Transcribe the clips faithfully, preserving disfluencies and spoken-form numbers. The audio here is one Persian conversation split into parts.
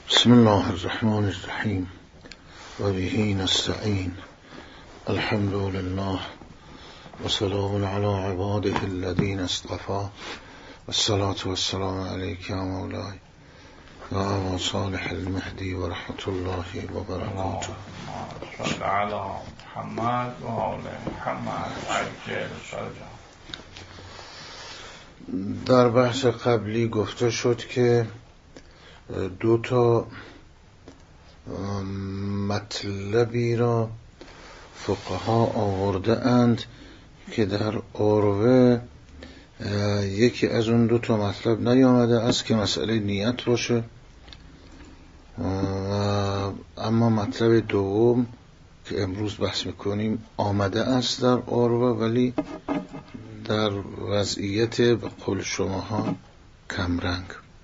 بسم الله الرحمن الرحیم و به نستعین. الحمد لله و سلام علی عباده الذین اصطفى والصلاة والسلام علیک یا مولای و ابا صالح المهدی و رحمت الله و برکاته. صلی علی محمد و آل محمد. در بحث قبلی گفته شد که دو تا مطلبی را فقها آورده اند که در عروه یکی از اون دو تا مطلب نیامده است که مسئله نیت باشه، اما مطلب دوم که امروز بحث میکنیم آمده است در عروه، ولی در وضعیت به قول شماها کمرنگ.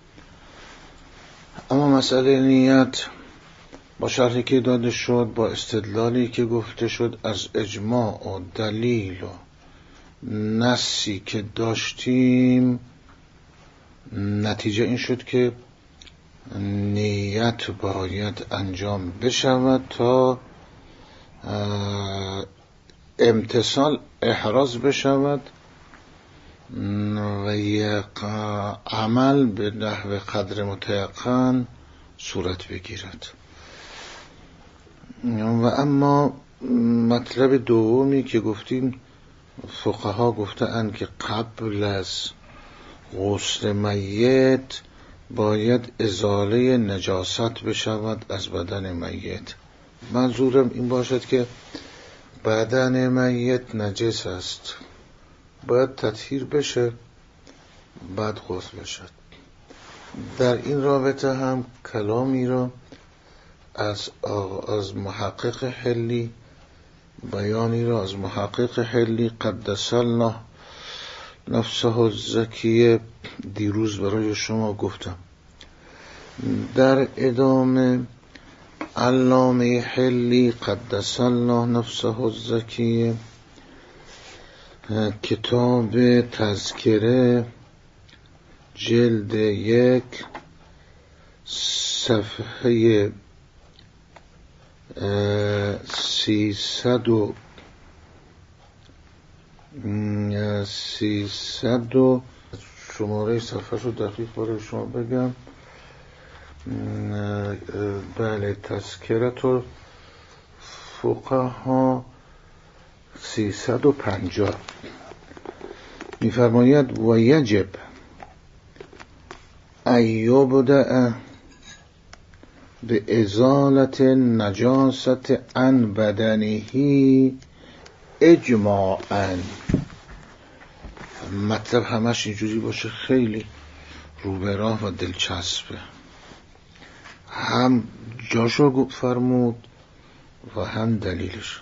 اما مسئله نیت با شرحی که داده شد، با استدلالی که گفته شد از اجماع و دلیل و نصی که داشتیم، نتیجه این شد که نیت باید انجام بشود تا امتثال احراز بشود و یک عمل به نحو قدر متیقن صورت بگیرد. و اما مطلب دومی که گفتیم، فقها گفتند که قبل از غسل میت باید ازاله نجاست بشود از بدن میت. منظورم این باشد که بدن میت نجس است، باید تطهیر بشه بعد غسل بشد. در این رابطه هم کلامی را از از محقق حلی، بیانی را از محقق حلی قدس الله نفسه الزکیه دیروز برای شما گفتم. در ادامه علامه حلی قدس الله نفسه الزکیه کتاب تذکره جلد یک صفحه سیصد و سیصد و شماره صفحه رو دقیق برای شما بگم. بله، تذکره تو فقها سیصد و پنجاه می‌فرماید و یجب ایبدأ به ازالت نجاست عن بدنه اجماعاً. مطلب همش اینجوری باشه، خیلی رو به راه و دلچسبه. هم جاشو فرمود و هم دلیلش.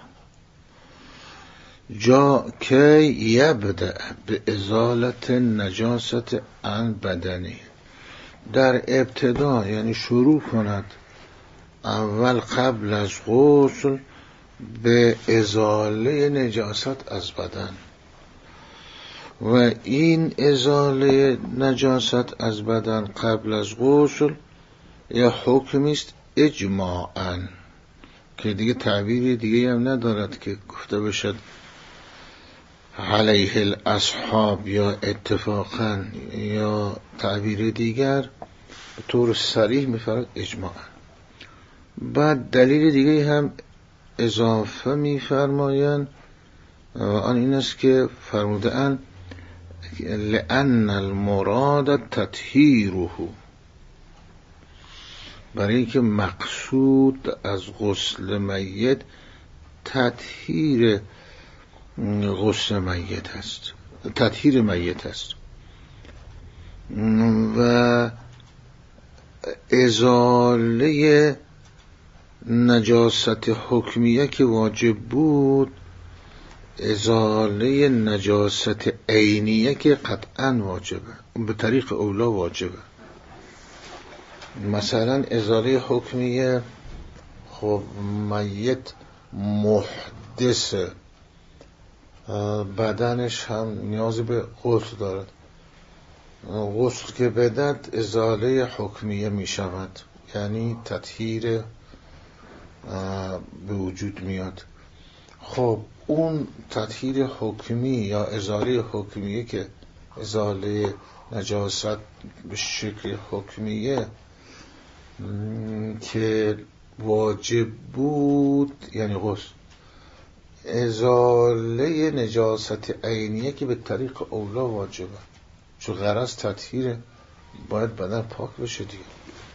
جا که یبدأ به ازالت نجاست عن بدنه، در ابتدا یعنی شروع کند اول قبل از غسل به ازاله نجاست از بدن، و این ازاله نجاست از بدن قبل از غسل یا حکمی است اجماعاً، که دیگه تعبیری دیگه هم ندارد که گفته بشد علیه الاصحاب یا اتفاقا یا تعبیر دیگر، به طور صریح می‌فرماید اجماعاً. بعد دلیل دیگه هم اضافه می‌فرمایند و آن این است که فرمودند لأن المراد تطهیره، برای اینکه مقصود از غسل میت تطهیر غسل میت است، تطهیر میت است. و ازاله نجاست حکمیه که واجب بود، ازاله نجاست عینیه که قطعا واجبه، به طریق اولا واجبه. مثلا ازاله حکمیه، خب میت محدثه، بدنش هم نیاز به غسل دارد، غسل که بدد ازاله حکمیه می شود، یعنی تطهیر به وجود میاد. خب اون تطهیر حکمی یا ازاله حکمیه که ازاله نجاست به شکل حکمیه که واجب بود، یعنی غسل. ازاله نجاست عینیه که به طریق اولا واجبه، چون غرض تطهیره، باید بدن پاک بشه دیگه.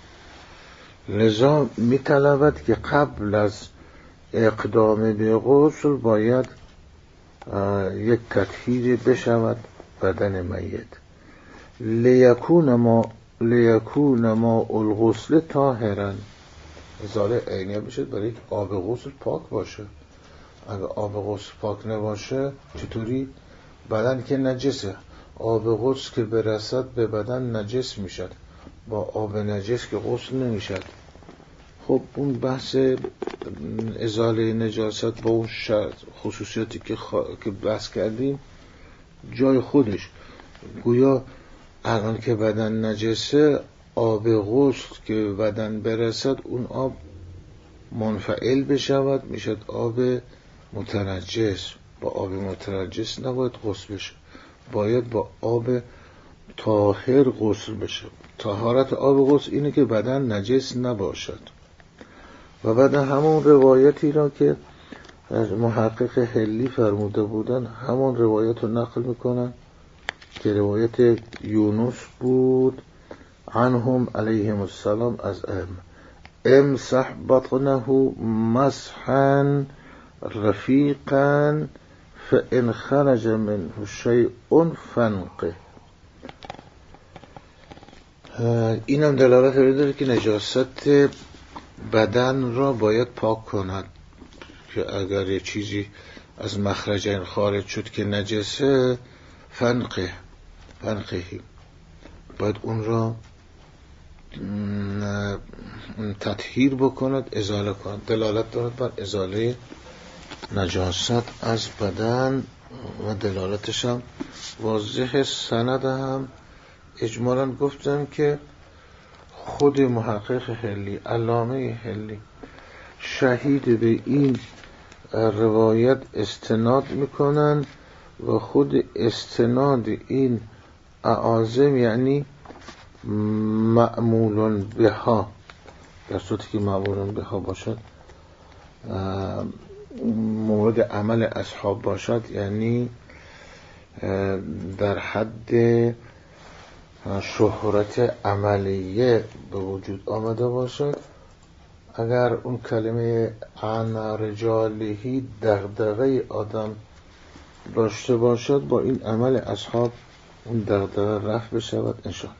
لذا میطلبد که قبل از اقدام به غسل باید یک تطهیر بشود بدن میت. لیکون ما لیکون ما الغسل طاهرا، ازاله عینیه بشه برای که آب غسل پاک باشه. اگه آب غسل پاک نباشه چطوری؟ بدن که نجسه، آب غسل که برسد به بدن نجس میشد، با آب نجس که غسل نمیشد. خب اون بحث ازاله نجاست با اون خصوصیاتی که, خوا... که بحث کردیم جای خودش. گویا الان که بدن نجسه، آب غسل که بدن برسد اون آب منفعل بشود میشد آب متنجس. با آب متنجس نباید غسل بشه، باید با آب طاهر غسل بشه. طهارت آب غسل اینه که بدن نجس نباشد. و بعد همون روایتی را که محقق حلی فرموده بودن، همون روایت رو نقل میکنن که روایت یونس بود عنهم علیهم السلام از ام امسح بطنه مسحا رفیقا فان خرج منه شیء فانقه. اینم دلالت داره که نجاست بدن را باید پاک کند، که اگر یه چیزی از مخرج این خارج شد که نجسه، فنقه فنقهی باید اون را تطهیر بکند، ازاله کند. دلالت دارد بر ازاله نجاست از بدن و دلالتش هم واضح. سند هم اجمالاً گفتم که خود محقق حلی، علامه حلی، شهید به این روایت استناد میکنن و خود استناد این اعاظم یعنی معمول بها، در صورتی که معمول بها باشد مورد عمل اصحاب باشد، یعنی در حد شهرت عملیه به وجود آمده باشد. اگر اون کلمه عن رجالهی دغدغه آدم داشته باشد، با این عمل اصحاب اون دغدغه رفع بشود انشاءالله.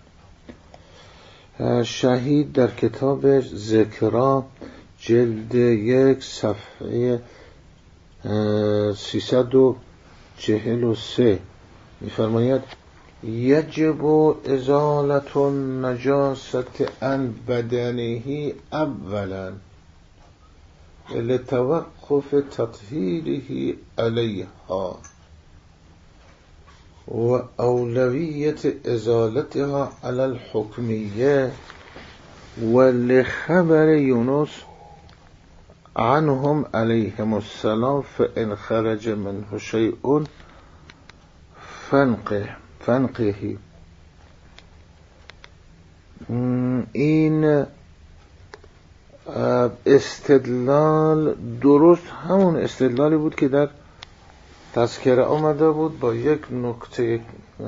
شهید در کتاب ذکرا جلد یک صفحه سیصد و چهل و سه می‌فرماید یجب ازالت النجاست عن بدنه اولا لتوقف تطهیره علیها و اولویت ازالتها علی الحکمیه و لخبر یونس عنهم علیهم السلام فان خرج منه شیء فانقه فانقهی. این استدلال درست همون استدلالی بود که در تذکره آمده بود، با یک نکته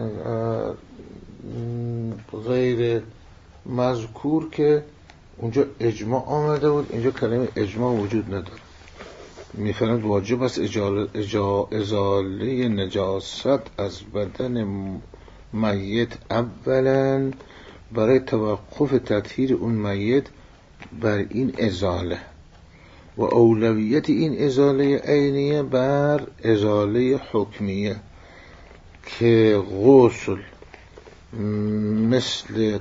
غیر مذکور که اونجا اجماع آمده بود، اینجا کلمه اجماع وجود نداره. میفرماید واجب است ازاله نجاست از بدن میت اولا برای توقف تطهیر اون میت بر این ازاله و اولویت این ازاله عینیه بر ازاله حکمیه که غسل مثل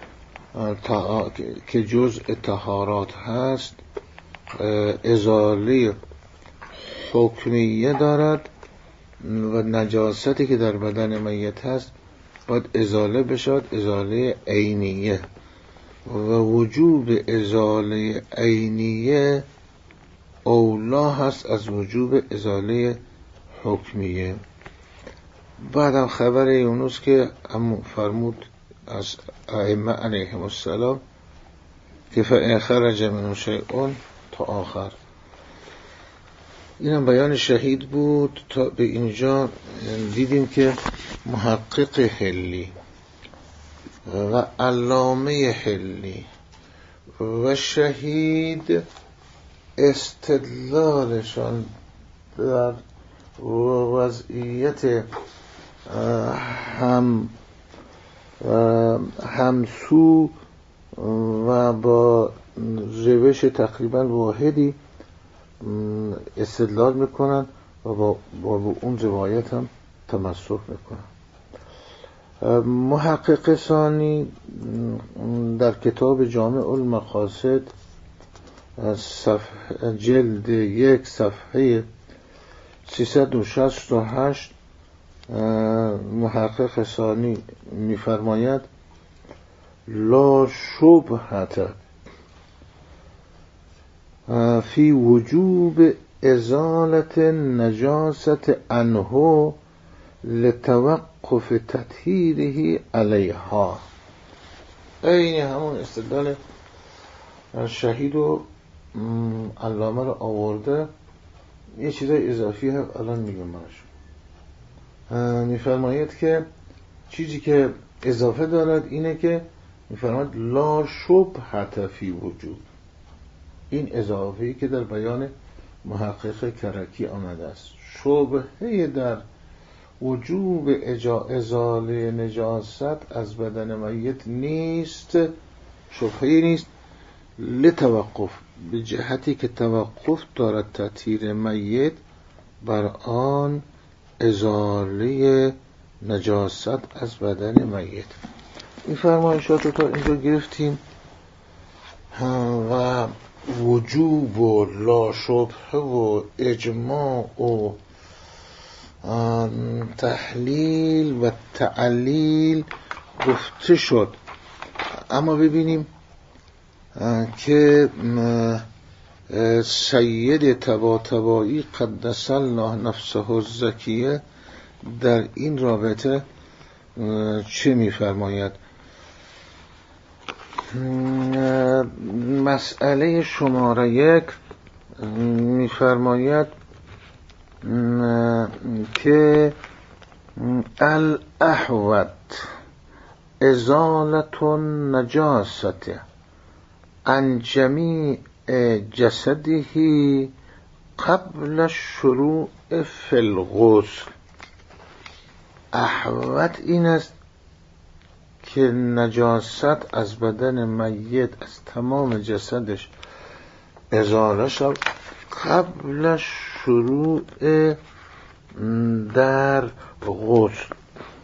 که جزء طهارات هست ازاله حکمیه دارد و نجاستی که در بدن میت هست باید ازاله بشود، ازاله عینیه. و وجوب ازاله عینیه اولا هست از وجوب ازاله حکمیه. بعدم خبر یونس که هم فرمود از ائمه علیهم السلام که فإن خرج منه شیء تا آخر. اینم بیان شهید بود. تا به اینجا دیدیم که محقق حلی و علامه حلی و شهید استدلالشان در وضعیت هم همسو و با روش تقریبا واحدی استدلال میکنن و با, با اون روایت هم تمسک میکنن. محقق ثانی در کتاب جامع المقاصد صفحه جلد یک صفحه سیصد و شصت و هشت محقق ثانی میفرماید لا شبهة فی وجوب ازالة نجاست عنه لتوقف تطهیره علیها. این همون استدلال شهید و علامه رو آورده. یه چیزای اضافی هم الان میگم براشون. میفرماید که چیزی که اضافه دارد اینه که میفرماید لا شبهة فی وجود. این اضافه‌ای که در بیان محقق کرکی آمده است. شبهه در وجوب ازاله نجاست از بدن میت نیست، شبهه‌ای نیست، لتوقف، به جهتی که توقف دارد تطهیر میت بر آن ازاله نجاست از بدن میت. این فرمایشات رو تا اینجا گرفتیم و وجوب و لا شبهه و اجماع و تحلیل و تعلیل گفته شد. اما ببینیم که سید طباطبایی قدس الله نفسه الزکیه در این رابطه چه می‌فرماید؟ مسئله شماره یک می‌فرماید که الاحوط ازالة النجاسة عن جمیع جسده قبل الشروع فی الغسل. احوط این است که نجاست از بدن میت از تمام جسدش ازاله شد قبل شروع در غسل.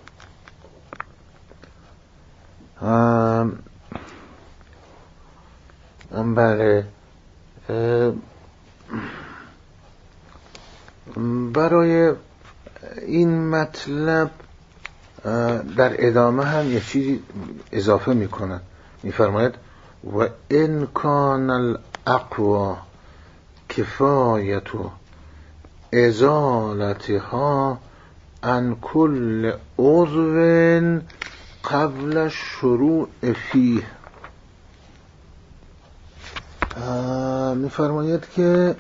بله، برای این مطلب در ادامه هم یک چیزی اضافه میکنند. میفرماید و ان کان الاقوا کفایت ازالتها عن کل عضو قبل شروع فیه. میفرماید که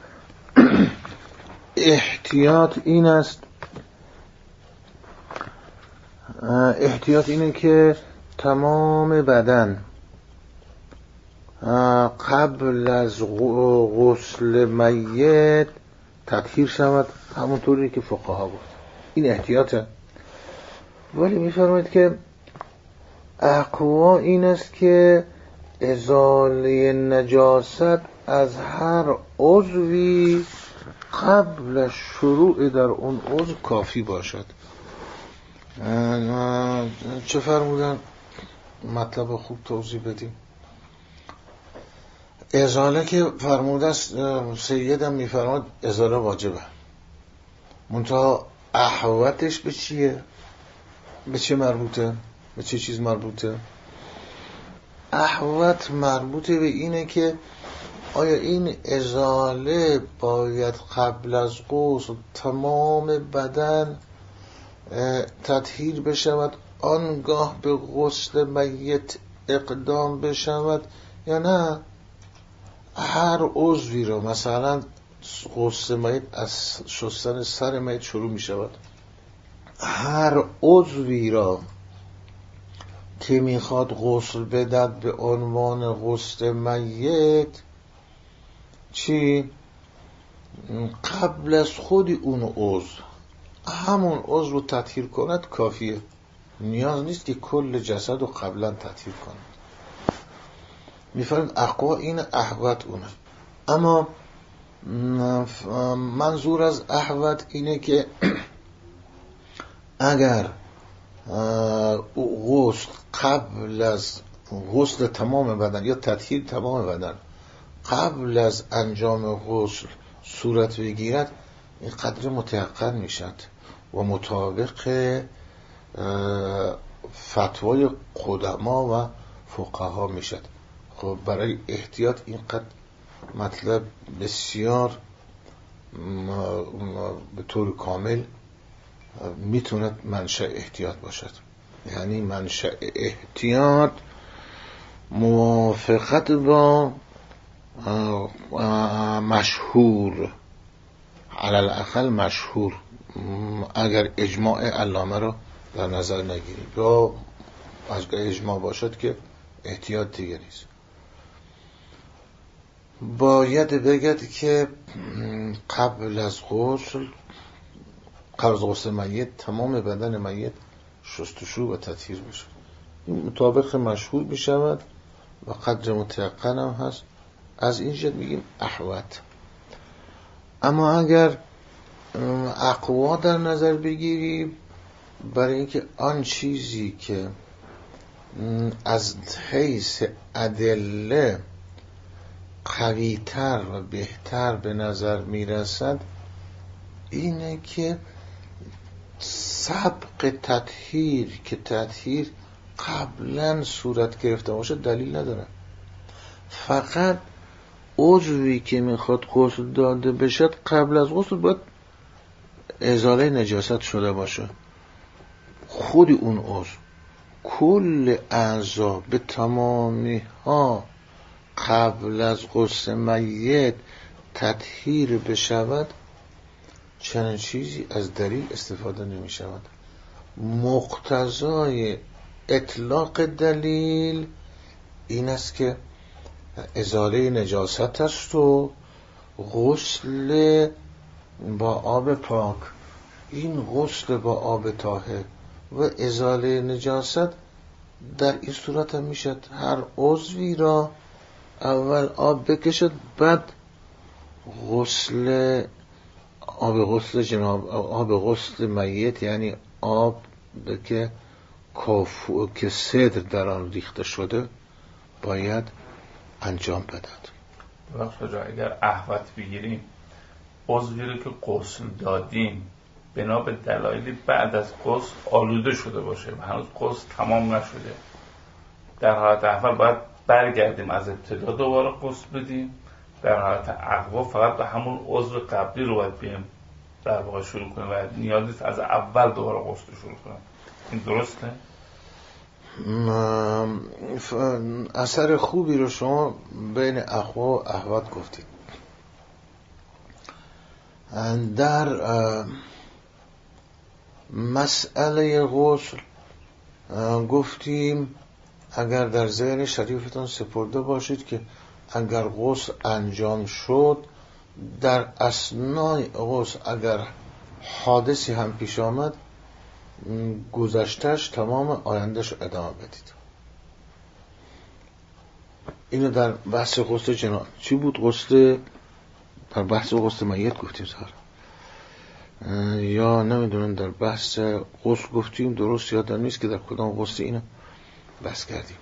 احتیاط این است، احتیاط اینه که تمام بدن قبل از غسل میت تطهیر شود، همونطوری که فقها بود. این احتیاطه. ولی میفرماید که اقوا این است که ازاله نجاست از هر عضوی قبل شروع در اون عضو کافی باشد. چه فرمودن؟ مطلب خوب توضیح بدیم. ازاله که فرموده است سیدم میفرماد ازاله واجبه، منتها احوتش به چیه؟ به چه مربوطه؟ به چه چیز مربوطه؟ احوت مربوط به اینه که آیا این ازاله باید قبل از غسل تمام بدن تطهیر بشود آنگاه به غسل میت اقدام بشود یا نه هر عضوی را، مثلا غسل میت از شستن سر میت شروع می شود، هر عضوی را که میخواد غسل بدهد به عنوان غسل میت چی؟ قبل از خود اون عضو همون عضو رو تطهیر کند کافیه، نیاز نیست که کل جسد رو قبلا تطهیر کند. میفرمید اقوا این احوت اونه. اما منظور از احوت اینه که اگر غسل قبل از غسل تمام بدن یا تطهیر تمام بدن قبل از انجام غسل صورت بگیرد این قدر متيقن میشد و مطابق فتوای قدما و فقها میشد. خب برای احتیاط اینقدر مطلب بسیار به طور کامل میتوند منشأ احتیاط باشد. یعنی منشأ احتیاط موافقت با مشهور، علل اقل مشهور، اگر اجماع علامه رو در نظر نگیریم یا از اجماع باشد که احتیاط دیگه نیست. باید بگد که قبل از غسل قبل از غسل میت تمام بدن میت شستشو و تطهیر بشه. این مطابق مشهور بشود و قدر متيقن هم هست. از این جهت میگیم احوت. اما اگر اقوا در نظر بگیریم برای اینکه آن چیزی که از حیث ادله قوی‌تر و بهتر به نظر میرسد اینه که سبق تطهیر که تطهیر قبلا صورت گرفته باشه دلیل نداره. فقط عضوی که میخواد غسل داده بشد قبل از غسل باید ازاله نجاست شده باشه. خود اون عضو، کل اعضا به تمامی ها قبل از غسل میت تطهیر بشود چنین چیزی از دلیل استفاده نمی شود. مقتضای اطلاق دلیل این است که ازاله نجاست است و غسل با آب پاک. این غسل با آب طاهر و ازاله نجاست در این صورت هم میشد هر عضوی را اول آب بکشد بعد غسل آب غسل جناب آب غسل میت، یعنی آب که کافو که صدر در آن ریخته شده باید انجام بدهد. وقت جا اگر احوت بگیریم عضوی رو که غسل دادیم بنا به دلایلی بعد از غسل آلوده شده باشه و هنوز غسل تمام نشده، در حالت اول باید برگردیم از ابتدا دوباره غسل بدیم. در حالت اقوا فقط به همون عضو قبلی رو باید بیم در واقع شروع کنیم و نیاز نیست از اول دوباره غسل شروع کنیم. این درسته؟ اثر خوبی رو شما بین اقوا و احوت گفتید. در مسئله غسل گفتیم اگر در ذهن شریفتان سپرده باشید که اگر غسل انجام شد در اثنای غسل اگر حادثی هم پیش آمد گذشتهش تمام آیندهش ادامه بدید. اینو در بحث غسل جناب چی بود؟ غسل در بحث غسل میت گفتیم سر یا نمیدونم در بحث غسل گفتیم، درست یادم نیست که در کدام غسل اینو بحث کردیم.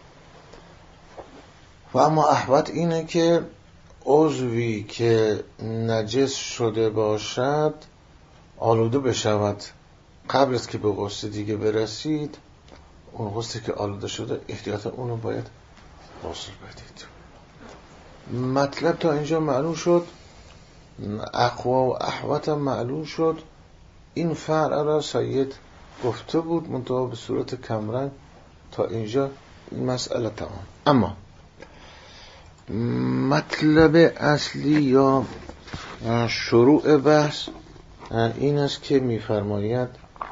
و اما احوت اینه که عضوی که نجس شده باشد آلوده بشود قبل از که به غسل دیگه برسید. اون غسلی که آلوده شده احتیاطا اونو باید غسل بدید. مطلب تا اینجا معلوم شد، اقوا و احوت هم معلوم شد. این فرع را سید گفته بود منتها به صورت کمرنگ. تا اینجا این مسئله تمام. اما مطلب اصلی یا شروع بحث این است که می‌فرماید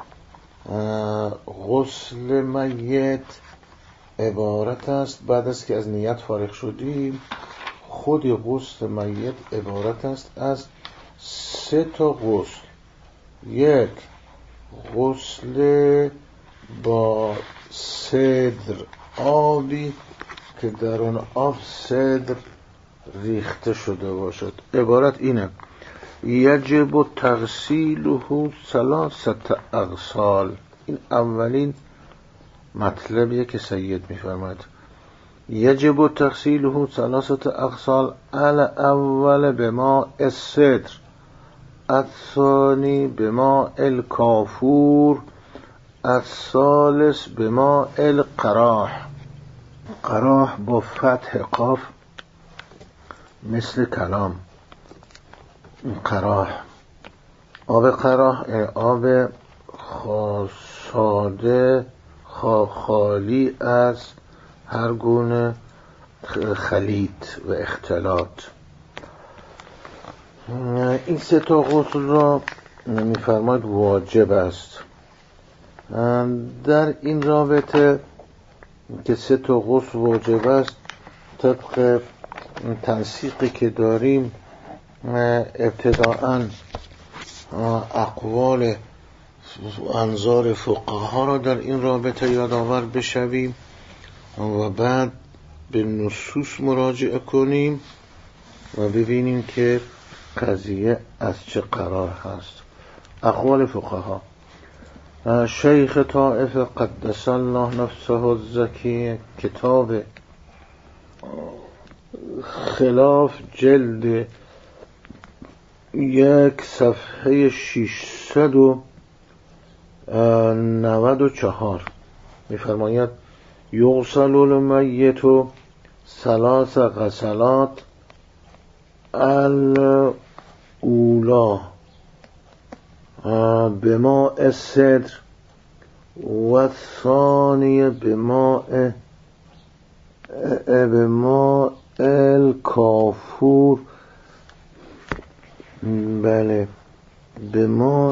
غسل میت عبارت است، بعد از که از نیت فارغ شدیم، خود غسل میت عبارت است از سه تا غسل. یک، غسل با سدر، آبی که در اون آب سدر ریخته شده باشد. عبارت اینه: یجب تغسیله ثلاثه اغسال. این اولین مطلبیه که سید میفرماید. یجب تغسیله ثلاثه اغسال، الاول بماء السدر، الثانی بماء الکافور، الثالث بماء القراح. قراح با فتح قاف مثل کلام. قراح، آب قراح آب ساده خالی از هر گونه خلیط و اختلاط. این سه تا غسل را می‌فرماید واجب است. در این رابطه که سه تا غسل واجب است، طبق تنسیقی که داریم ابتداءً اقوال انظار فقها را در این رابطه یادآور بشویم و بعد به نصوص مراجعه کنیم و ببینیم که قضیه از چه قرار هست. اقوال فقها: شیخ طائفه قدس الله نفسه الزکی، کتاب خلاف، جلد یک، صفحه ششصد و نود و چهار می‌فرماید: یغسل المیت ثلاث غسلات، الاولا بماء السدر و الثانیه بماء بماء الکافور. بله، بماء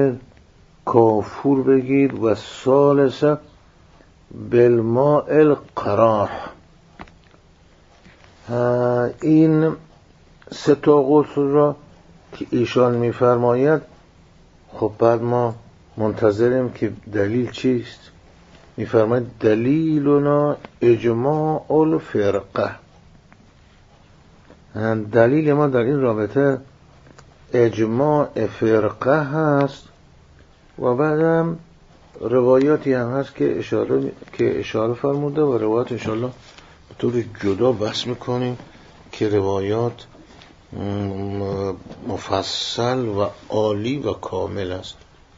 کافور بگید. و الثالثه بالماء القراح. این سه تا غسل را که ایشان می‌فرماید، خب بعد ما منتظریم که دلیل چیست. می‌فرماید دلیلنا اجماع الفرقه. دلیل ما در این رابطه اجماع فرقه هست و بعدم روایاتی هم هست که اشاره که اشاره فرموده و روایات انشاءالله به طور جدا بحث میکنیم که روایات مفصل و عالی و کامل است.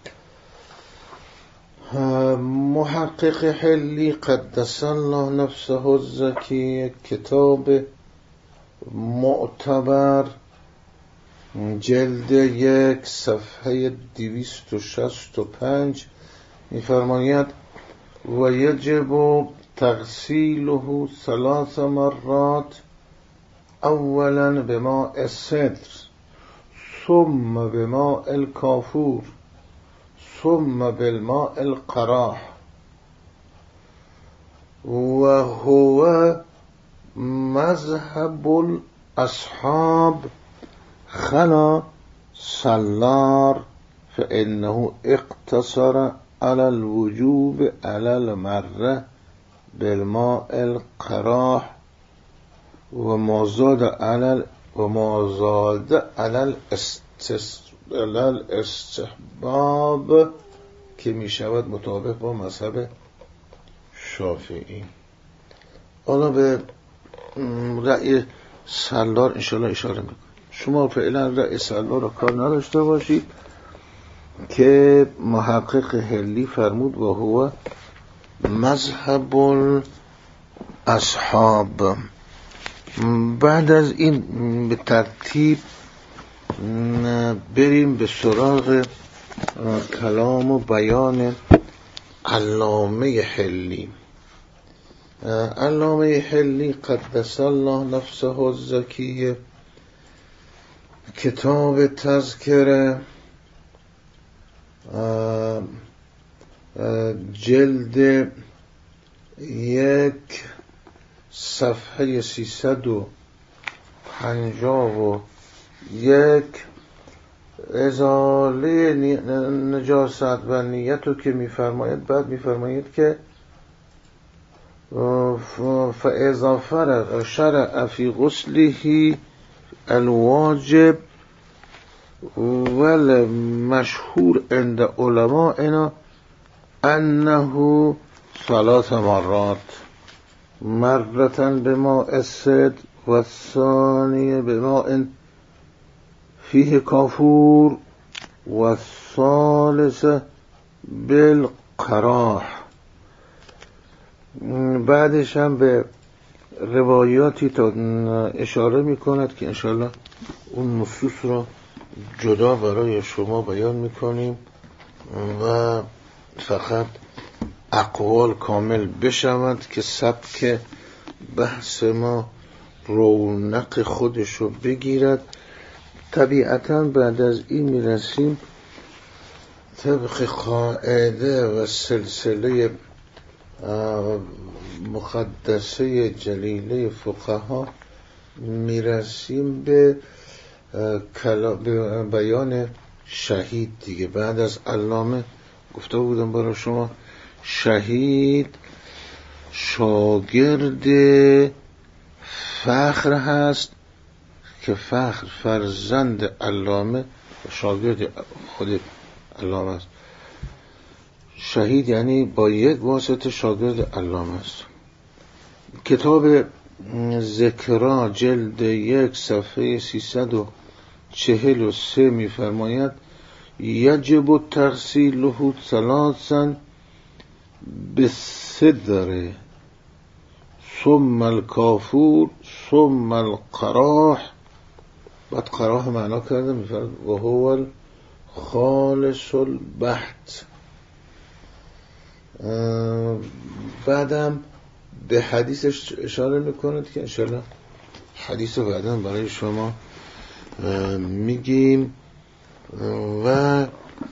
محقق حلی قدس الله نفسه الزکی، کتاب معتبر، جلد یک، صفحه دویست و شصت و پنج می‌فرماید: و یجب تغسیله ثلاث مرات، اولا بماء السدر، ثم بماء الکافور، ثم بالماء القراح. و هو مذهب الاصحاب خلا سلار، فإنه اقتصر على الوجوب على المرة بالماء القراح و ما زاد على و ما زاد على الاستحباب، که می شود مطابق با مذهب شافعی. حالا به رأی سلار انشاءالله اشاره میکنم. شما فعلا رأی سلار را کار نداشته باشید که محقق حلی فرمود و هو مذهب اصحاب. بعد از این به ترتیب بریم به سراغ کلام و بیان علامه حلی. علامه حلی قدس الله نفسه الزکیه، کتاب تذکره، جلد یک، صفحه سیصد و پنجاه و یک، ازاله نجاست و نیت رو که میفرماید، بعد میفرماید که فاذا فرغ شرع فی غسله الواجب ول مشهور عند علمائنا انه ثلاث مرات، مرة بماء السد و الثانیه بماء فیه کافور و الثالثه بالقراح. بعدش هم به روایاتی تا اشاره میکند که انشاءالله اون نصوص را جدا برای شما بیان میکنیم و فقط اقوال کامل بشوند که سبک بحث ما رونق خودش رو بگیرد. طبیعتاً بعد از این میرسیم طبق قاعده و سلسله مقدسه جلیله فقها میرسیم به بیان شهید دیگه. بعد از علامه گفته بودم برای شما شهید شاگرد فخر هست که فخر فرزند علامه و شاگرد خود علامه است. شهید یعنی با یک واسطه شاگرد علامه است. کتاب ذکرا جلد یک صفحه سیصد و چهل و سه می فرماید یجب تغسیله ثلاثا بالسدر ثم الکافور ثم القراح. بعد قراح معنا کرده می فرماید و هو خالص البحت. بعدم به حدیثش اشاره میکند که انشاءالله حدیث رو بعداً برای شما میگیم و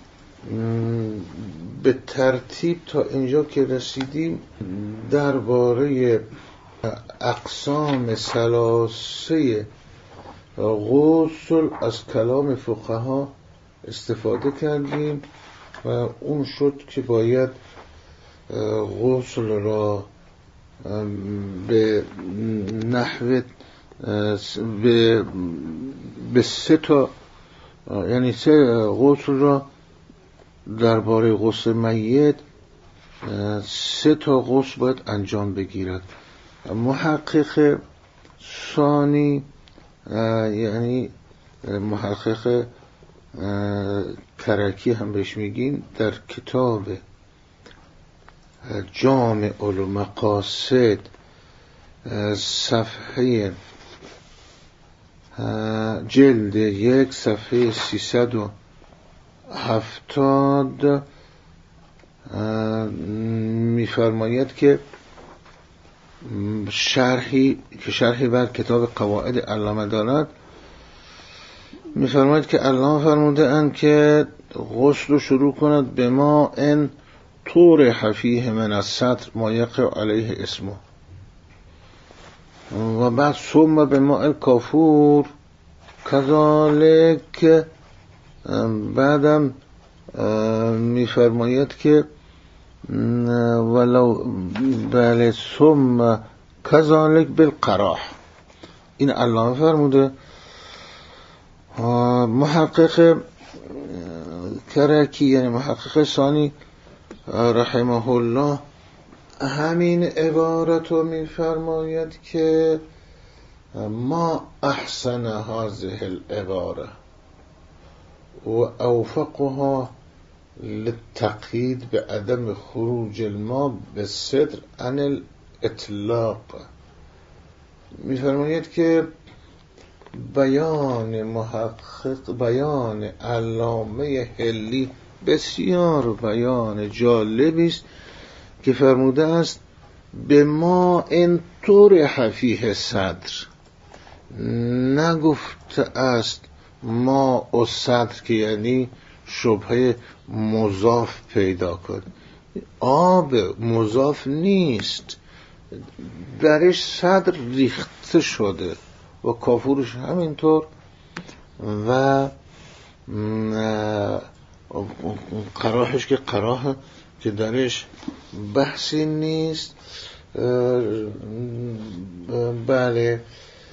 به ترتیب تا اینجا که رسیدیم درباره اقسام ثلاثه غسل از کلام فقها استفاده کردیم و اون شد که باید غسل را به نحو به به سه تا یعنی سه غسل را درباره غسل میت سه تا غسل باید انجام بگیرد. محقق ثانی یعنی محقق کرکی هم بهش میگین در کتاب جامع المقاصد صفحه جلد یک صفحه سیصد و هفتاد میفرماید که شرحی که شرحی بر کتاب قواعد علامه دارد میفرماید که علامه فرموده اند که غسل شروع کند به ما ان طور حفیه من از سطر ما یقع علیه اسمه و بعد ثم به ماء کافور کذالک. بعدم میفرماید که ولو بله ثم کذالک بالقراح. این علامه فرموده. محقق کرکی یعنی محقق ثانی رحمه الله همین عبارت رو میفرماید که ما احسن هذه العباره و اوفقها للتقیید به عدم خروج الماء بالصدر عن اطلاق می‌فرماید که بیان محقق، بیان علامه حلی بسیار بیان جالبی است که فرموده است به ما اینطور حفیه صدر، نگفته است ما و صدر که یعنی شبهه مضاف پیدا کن. آب مضاف نیست، درش صدر ریخته شده و کافورش همینطور و قراحش که قراح که درش بحثی نیست. بله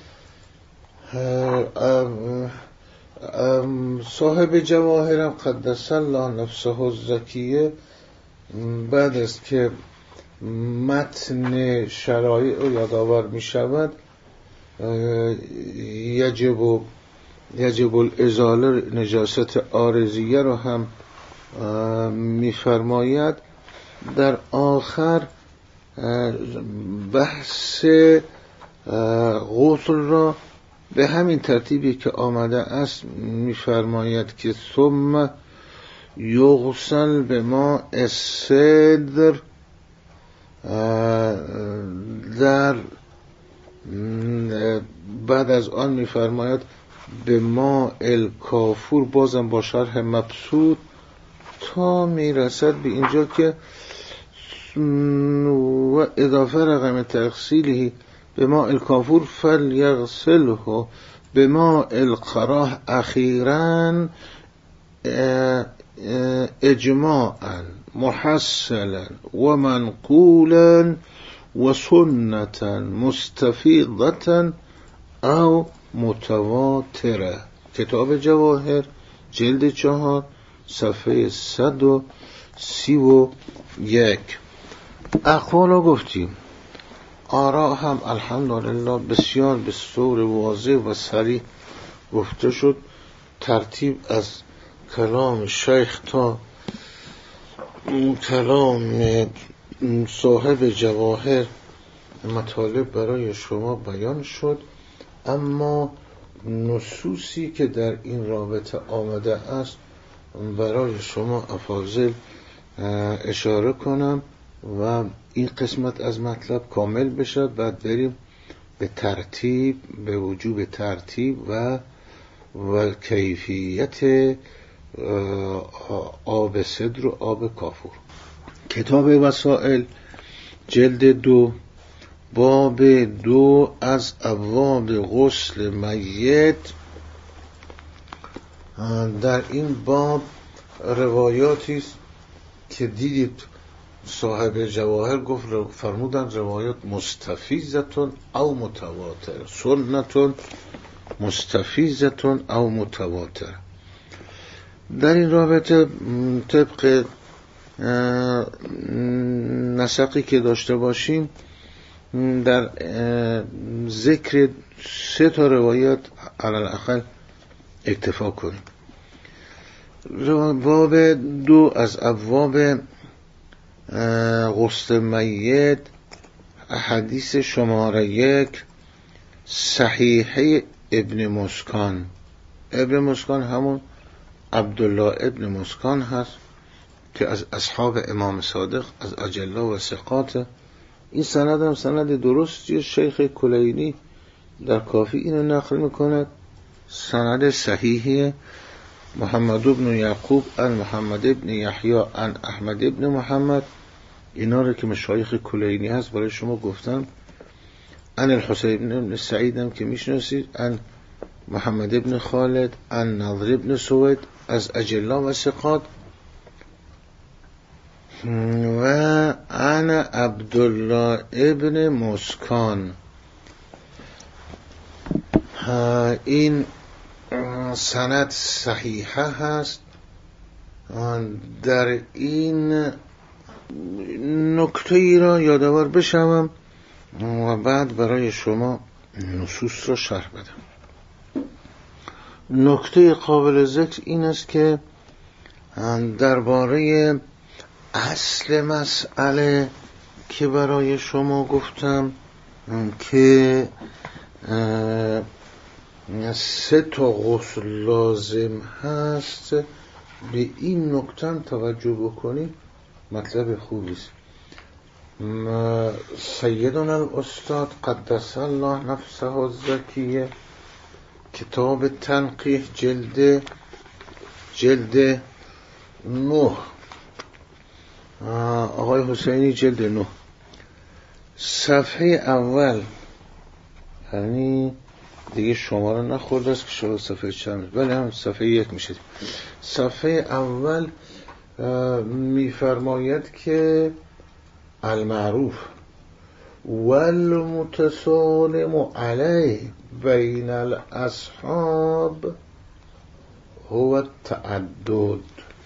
صاحب جواهرم قدس الله نفسه الزکیه بعد از که متن شرایع رو یادآور می شود یجب یجب الازاله نجاست عارضیه رو هم می فرماید. در آخر بحث غسل را به همین ترتیبی که آمده است می فرماید که ثم یغسل به ما الصدر، در بعد از آن می فرماید به ما الکافور، بازم با شرح مبسوط تا می رسد به اینجا که و اضافه رقم تغسیله به ما الکافور فلیغسله به ما القراه اخیراً اجماعاً محصلاً و منقولاً و سنة مستفیضة او متواتره. کتاب جواهر جلد چهار صفحه صد و سی و یک. اقوال رو گفتیم، آراء هم الحمدلله بسیار به صور واضح و صریح گفته شد. ترتیب از کلام شیخ تا کلام صاحب جواهر مطالب برای شما بیان شد، اما نصوصی که در این رابطه آمده است برای شما افاضل اشاره کنم و این قسمت از مطلب کامل بشد. بعد بریم به ترتیب، به وجوب ترتیب و و کیفیت آب صدر و آب کافور. کتاب وسائل جلد دو باب دو از ابواب غسل میت. در این باب روایاتی است که دیدید صاحب جواهر گفت فرمودن روایات مستفیضتون او متواتر، سنتون مستفیضتون او متواتر. در این رابطه طبق نسقی که داشته باشیم در ذکر سه تا روایات علی الاقل اکتفا کنیم. باب دو از ابواب غسل میت، حدیث شماره یک صحیحه ابن مسکان. ابن مسکان همون عبدالله ابن مسکان هست که از اصحاب امام صادق از اجله و ثقات. این سند هم سند درستی، شیخ کلینی در کافی اینو نقل میکند، سند صحیحی. محمد ابن یعقوب ان محمد ابن یحیی ان احمد ابن محمد، اینا رو که مشایخ کلینی هست برای شما گفتم. ان الحسین ابن سعید هم که میشناسید، ان محمد ابن خالد ان نضر ابن سوید از اجله و ثقات و انا عبدالله ابن مسکان. این سند صحیحه هست. در این نکته ای را یادآور بشم و بعد برای شما نصوص را شرح بدم. نکته قابل ذکر این است که درباره اصل مسئله که برای شما گفتم که سه تا غسل لازم هست، به این نکته توجه بکنید، مطلب خوبی است. سیدنا الاستاد قدس الله نفسه الزکیه کتاب تنقیح جلد جلد نه، آقای حسینی جلد نه صفحه اول، یعنی دیگه شماره نخورده است که شما صفحه چند، ولی هم صفحه یک میشه. صفحه اول میفرماید که المعروف والمتسالم علیه بین الاصحاب هو التعدد.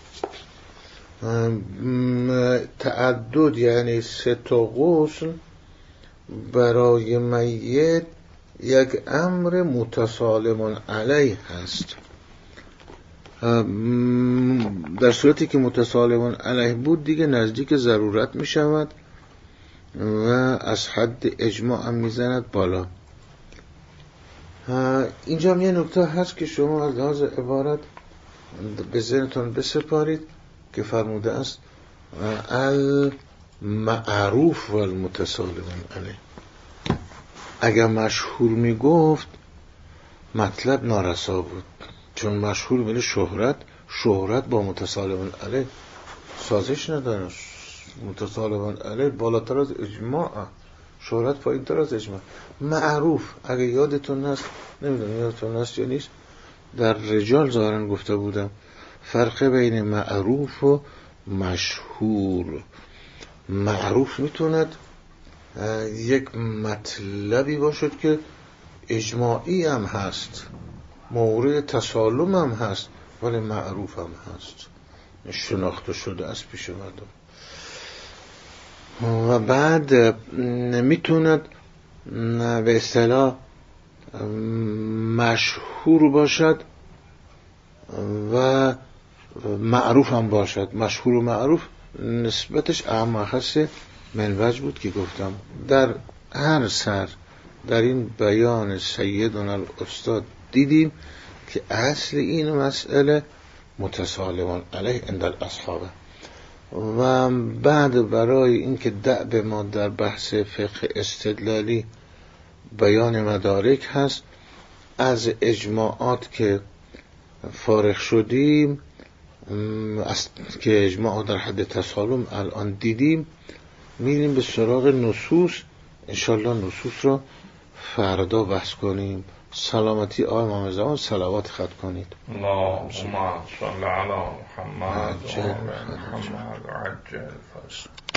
تعدد یعنی سه تا غسل برای میت یک امر متسالم علیه هست. در صورتی که متسالم علیه بود دیگه نزدیک ضرورت می شود و از حد اجماع هم می زند بالا. اینجا یه نکته هست که شما از لحاظ عبارت به ذهنتون بسپارید که فرموده است المعروف و المتسالم علیه. اگر مشهور می گفت مطلب نارسا بود، چون مشهور میره شهرت، شهرت با متسالم علیه سازش نداره. متسالم علیه بالاتر از اجماع، شهرت پایین‌تر از اجماع. معروف اگه یادتون هست، نمیدونم یادتون هست یا نیست، در رجال ظاهرا گفته بودم فرق بین معروف و مشهور. معروف میتوند یک مطلبی باشد که اجماعی هم هست، مورد تسالم هم هست، ولی معروف هم هست، شناخته شده است پیش مردم. و بعد میتوند به اصطلاح مشهور باشد و معروف هم باشد. مشهور و معروف نسبتش اهم اخص منوج بود که گفتم. در هر سر در این بیان سیدنا الاستاد دیدیم که اصل این مسئله متسالم علیه عند الاصحاب. و بعد برای اینکه دأب ما در بحث فقه استدلالی بیان مدارک هست، از اجماعات که فارغ شدیم، که اجماع در حد تسالم الان دیدیم، میریم به سراغ نصوص. انشالله نصوص رو فردا بحث کنیم. سلامتی آقای امام زمان، صلوات خط کنید. اللهم صل علی محمد و علی محمد عجل فرج.